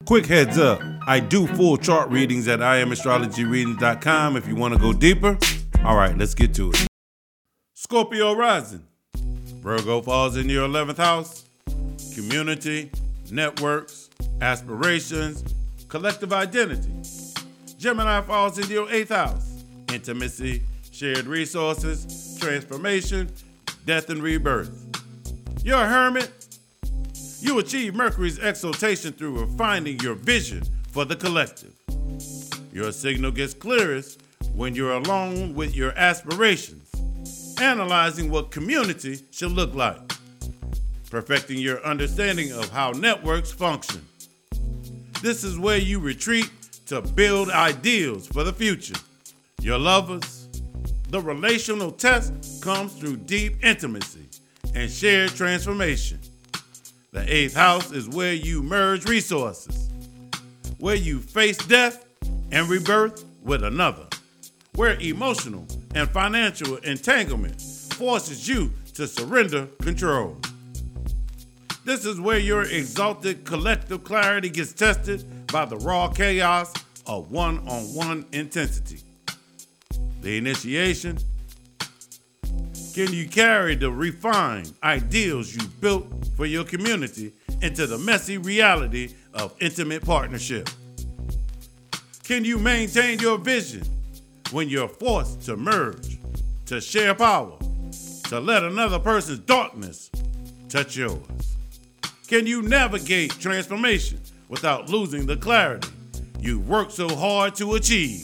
Quick heads up, I do full chart readings at IamAstrologyReadings.com if you want to go deeper. All right, let's get to it. Scorpio rising. Virgo falls in your 11th house. Community, networks, aspirations, collective identity. Gemini falls in your 8th house. Intimacy, shared resources, transformation, death and rebirth. You're a hermit. You achieve Mercury's exaltation through refining your vision for the collective. Your signal gets clearest when you're alone with your aspirations, analyzing what community should look like, perfecting your understanding of how networks function. This is where you retreat to build ideals for the future. Your lovers, the relational test comes through deep intimacy and shared transformation. The 8th house is where you merge resources, where you face death and rebirth with another, where emotional and financial entanglement forces you to surrender control. This is where your exalted collective clarity gets tested by the raw chaos of one-on-one intensity. The initiation. Can you carry the refined ideals you built for your community into the messy reality of intimate partnership? Can you maintain your vision when you're forced to merge, to share power, to let another person's darkness touch yours? Can you navigate transformation without losing the clarity you worked so hard to achieve?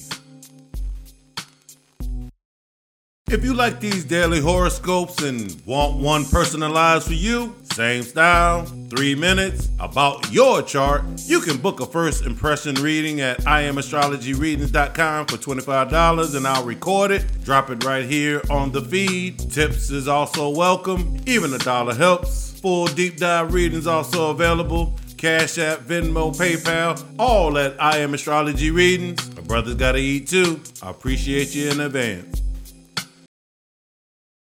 If you like these daily horoscopes and want one personalized for you, same style, 3 minutes, about your chart, you can book a first impression reading at IamAstrologyReadings.com for $25 and I'll record it, drop it right here on the feed. Tips is also welcome, even $1 helps. Full deep dive readings also available. Cash App, Venmo, PayPal, all at I Am Astrology Readings. My brother's gotta eat too. I appreciate you in advance.